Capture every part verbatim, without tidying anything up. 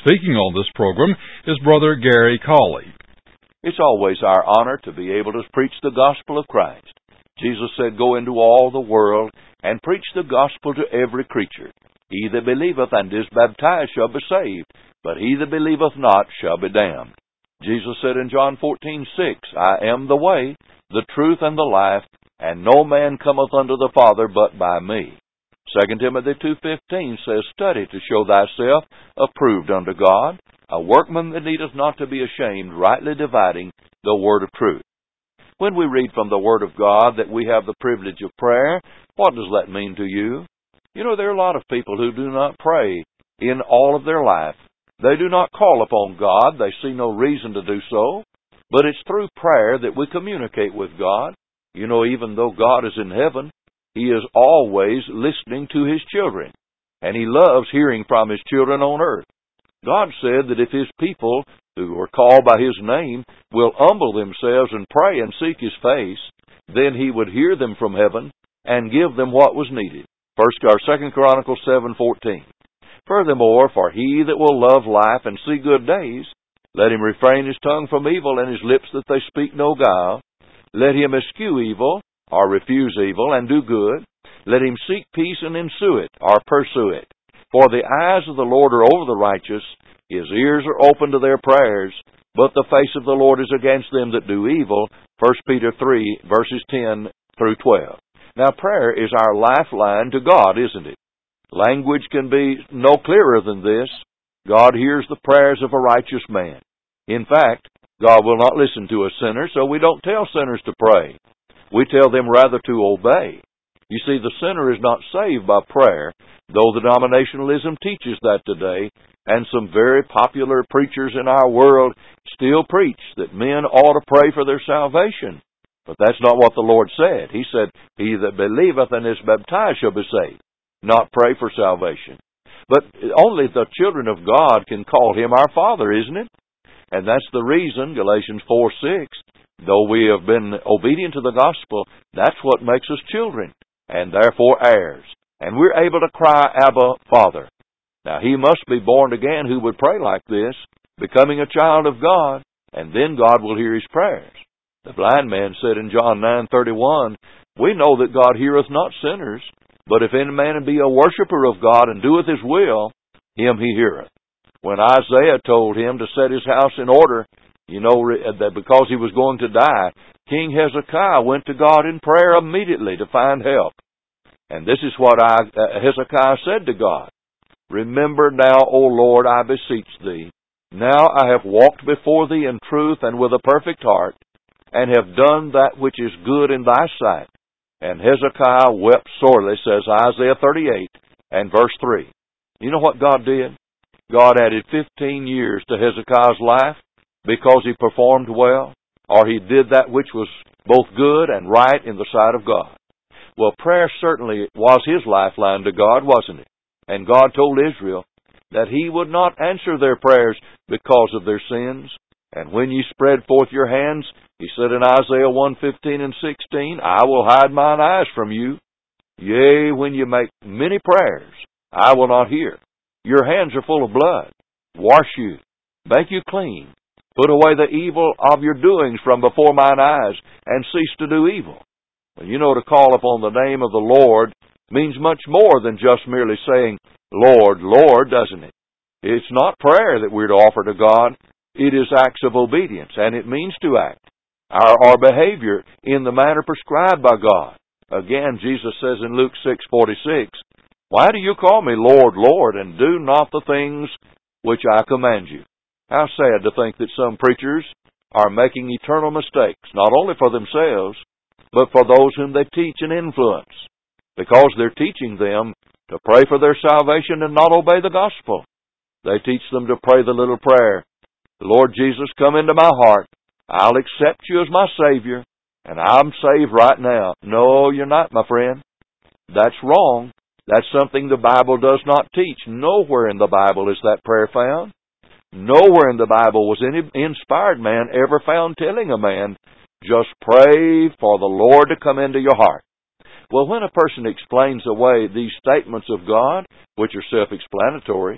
Speaking on this program is Brother Gary Cawley. It's always our honor to be able to preach the gospel of Christ. Jesus said, "Go into all the world and preach the gospel to every creature. He that believeth and is baptized shall be saved, but he that believeth not shall be damned." Jesus said in John fourteen six, "I am the way, the truth, and the life, and no man cometh unto the Father but by me." Second Timothy two fifteen says, "Study to show thyself approved unto God, a workman that needeth not to be ashamed, rightly dividing the word of truth." When we read from the Word of God that we have the privilege of prayer, what does that mean to you? You know, there are a lot of people who do not pray in all of their life. They do not call upon God. They see no reason to do so. But it's through prayer that we communicate with God. You know, even though God is in heaven, He is always listening to His children. And He loves hearing from His children on earth. God said that if His people, who are called by His name, will humble themselves and pray and seek His face, then He would hear them from heaven and give them what was needed. First or Second Chronicles seven fourteen. Furthermore, for he that will love life and see good days, let him refrain his tongue from evil and his lips that they speak no guile. Let him eschew evil, or refuse evil, and do good. Let him seek peace and ensue it, or pursue it. For the eyes of the Lord are over the righteous, His ears are open to their prayers, but the face of the Lord is against them that do evil. First Peter three, verses ten through twelve. Now, prayer is our lifeline to God, isn't it? Language can be no clearer than this. God hears the prayers of a righteous man. In fact, God will not listen to a sinner, so we don't tell sinners to pray. We tell them rather to obey. You see, the sinner is not saved by prayer, though the denominationalism teaches that today, and some very popular preachers in our world still preach that men ought to pray for their salvation. But that's not what the Lord said. He said, "He that believeth and is baptized shall be saved," not pray for salvation. But only the children of God can call Him our Father, isn't it? And that's the reason, Galatians four six, though we have been obedient to the gospel, that's what makes us children, and therefore heirs. And we're able to cry, "Abba, Father." Now, he must be born again who would pray like this, becoming a child of God, and then God will hear his prayers. The blind man said in John nine thirty-one, "We know that God heareth not sinners, but if any man be a worshipper of God and doeth His will, him He heareth." When Isaiah told him to set his house in order, you know, that because he was going to die, King Hezekiah went to God in prayer immediately to find help. And this is what I, uh, Hezekiah said to God, "Remember now, O Lord, I beseech Thee. Now I have walked before Thee in truth and with a perfect heart, and have done that which is good in Thy sight." And Hezekiah wept sorely, says Isaiah thirty-eight and verse three. You know what God did? God added fifteen years to Hezekiah's life because he performed well, or he did that which was both good and right in the sight of God. Well, prayer certainly was his lifeline to God, wasn't it? And God told Israel that He would not answer their prayers because of their sins. And when ye spread forth your hands, He said in Isaiah one fifteen and sixteen, "I will hide mine eyes from you. Yea, when you make many prayers, I will not hear. Your hands are full of blood. Wash you, make you clean. Put away the evil of your doings from before mine eyes, and cease to do evil." Well, you know, to call upon the name of the Lord means much more than just merely saying, "Lord, Lord," doesn't it? It's not prayer that we're to offer to God. It is acts of obedience, and it means to act. Our, our behavior in the manner prescribed by God. Again, Jesus says in Luke six forty-six, "Why do you call me Lord, Lord, and do not the things which I command you?" How sad to think that some preachers are making eternal mistakes, not only for themselves, but for those whom they teach and influence, because they're teaching them to pray for their salvation and not obey the gospel. They teach them to pray the little prayer, "Lord Jesus, come into my heart. I'll accept you as my Savior, and I'm saved right now." No, you're not, my friend. That's wrong. That's something the Bible does not teach. Nowhere in the Bible is that prayer found. Nowhere in the Bible was any inspired man ever found telling a man, "Just pray for the Lord to come into your heart." Well, when a person explains away these statements of God, which are self-explanatory,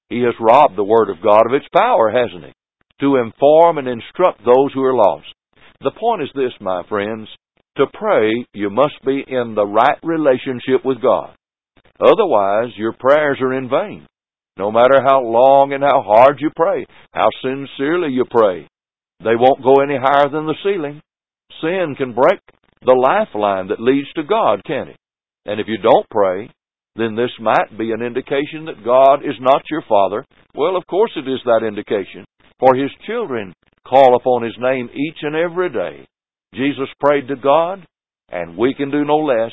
He has robbed the Word of God of its power, hasn't he? To inform and instruct those who are lost. The point is this, my friends. To pray, you must be in the right relationship with God. Otherwise, your prayers are in vain. No matter how long and how hard you pray, how sincerely you pray, they won't go any higher than the ceiling. Sin can break the lifeline that leads to God, can't it? And if you don't pray, then this might be an indication that God is not your Father. Well, of course it is that indication, for His children call upon His name each and every day. Jesus prayed to God, and we can do no less.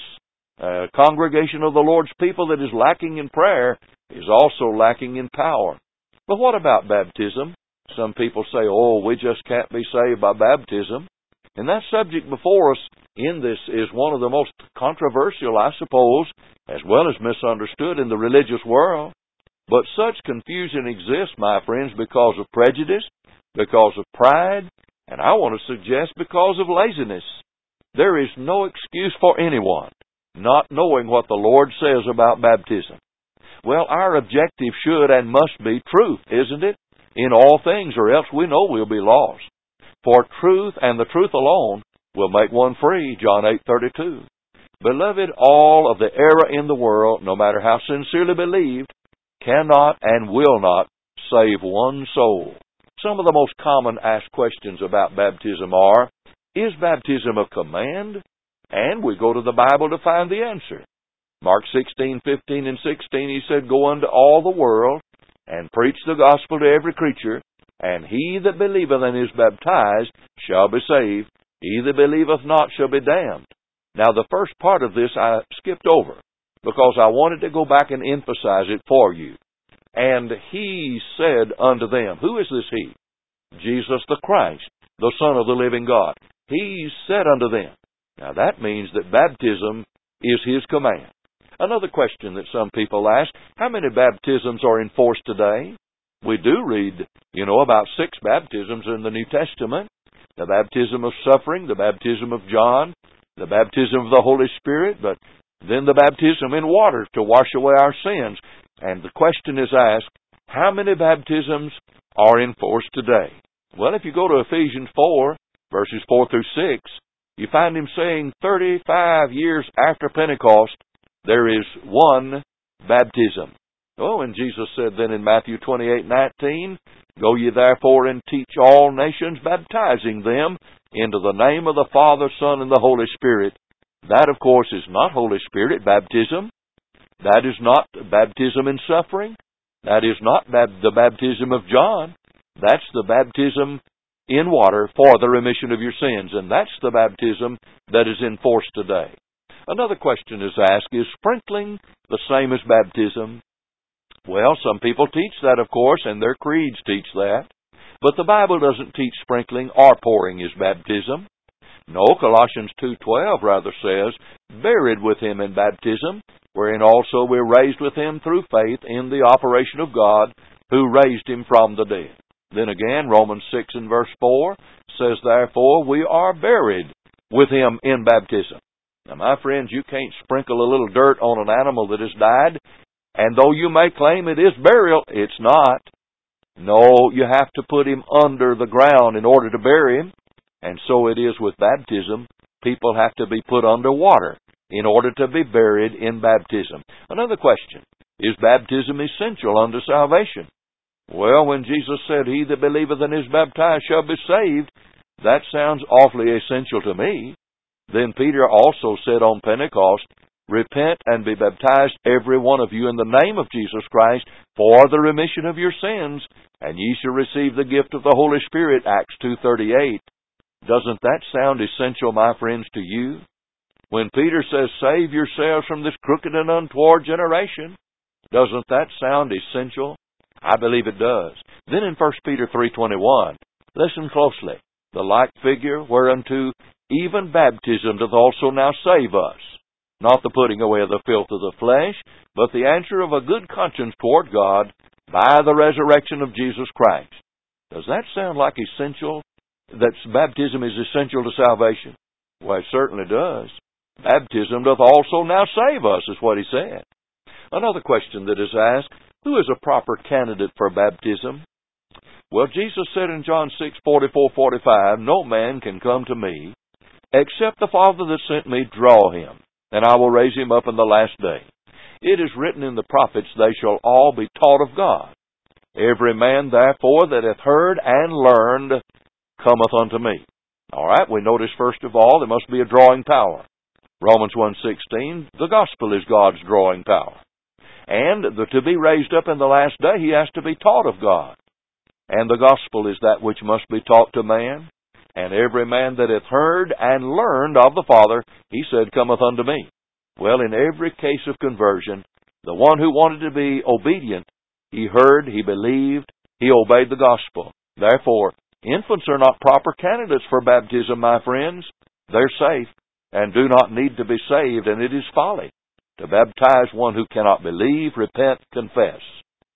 A congregation of the Lord's people that is lacking in prayer is also lacking in power. But what about baptism? Some people say, oh, we just can't be saved by baptism. And that subject before us in this is one of the most controversial, I suppose, as well as misunderstood in the religious world. But such confusion exists, my friends, because of prejudice, because of pride, and I want to suggest because of laziness. There is no excuse for anyone not knowing what the Lord says about baptism. Well, our objective should and must be truth, isn't it? In all things, or else we know we'll be lost. For truth and the truth alone will make one free, John eight thirty-two. Beloved, all of the error in the world, no matter how sincerely believed, cannot and will not save one soul. Some of the most common asked questions about baptism are, is baptism a command? And we go to the Bible to find the answer. Mark sixteen, fifteen, and sixteen, He said, go unto all the world, and preach the gospel to every creature, and he that believeth and is baptized shall be saved. He that believeth not shall be damned. Now the first part of this I skipped over, because I wanted to go back and emphasize it for you. And He said unto them, who is this He? Jesus the Christ, the Son of the living God. He said unto them. Now that means that baptism is His command. Another question that some people ask, how many baptisms are enforced today? We do read, you know, about six baptisms in the New Testament. The baptism of suffering, the baptism of John, the baptism of the Holy Spirit, but then the baptism in water to wash away our sins. And the question is asked, how many baptisms are enforced today? Well, if you go to Ephesians four, verses four through six, you find him saying thirty-five years after Pentecost, there is one baptism. Oh, and Jesus said then in Matthew twenty-eight nineteen, go ye therefore and teach all nations, baptizing them into the name of the Father, Son, and the Holy Spirit. That, of course, is not Holy Spirit baptism. That is not baptism in suffering. That is not bab- the baptism of John. That's the baptism in water for the remission of your sins, and that's the baptism that is enforced today. Another question is asked, is sprinkling the same as baptism? Well, some people teach that, of course, and their creeds teach that. But the Bible doesn't teach sprinkling or pouring is baptism. No, Colossians two twelve rather says, buried with Him in baptism, wherein also we're raised with Him through faith in the operation of God, who raised Him from the dead. Then again, Romans six and verse four says, therefore we are buried with Him in baptism. Now, my friends, you can't sprinkle a little dirt on an animal that has died, and though you may claim it is burial, it's not. No, you have to put him under the ground in order to bury him. And so it is with baptism. People have to be put under water in order to be buried in baptism. Another question, is baptism essential unto salvation? Well, when Jesus said, he that believeth and is baptized shall be saved, that sounds awfully essential to me. Then Peter also said on Pentecost, repent and be baptized every one of you in the name of Jesus Christ for the remission of your sins, and ye shall receive the gift of the Holy Spirit, Acts two thirty-eight. Doesn't that sound essential, my friends, to you? When Peter says, save yourselves from this crooked and untoward generation, doesn't that sound essential? I believe it does. Then in First Peter three twenty-one, listen closely. The like figure whereunto even baptism doth also now save us, not the putting away of the filth of the flesh, but the answer of a good conscience toward God by the resurrection of Jesus Christ. Does that sound like essential? That baptism is essential to salvation? Well, it certainly does. Baptism doth also now save us, is what he said. Another question that is asked, Who is a proper candidate for baptism? Well, Jesus said in John six forty-four forty-five, "No man can come to me, except the Father that sent me draw him, and I will raise him up in the last day. It is written in the prophets, they shall all be taught of God. Every man, therefore, that hath heard and learned cometh unto me." All right, we notice first of all, there must be a drawing power. Romans one sixteen, the gospel is God's drawing power. And the, to be raised up in the last day, he has to be taught of God. And the gospel is that which must be taught to man. And every man that hath heard and learned of the Father, he said, cometh unto me. Well, in every case of conversion, the one who wanted to be obedient, he heard, he believed, he obeyed the gospel. Therefore, infants are not proper candidates for baptism, my friends. They're safe and do not need to be saved, and it is folly to baptize one who cannot believe, repent, confess.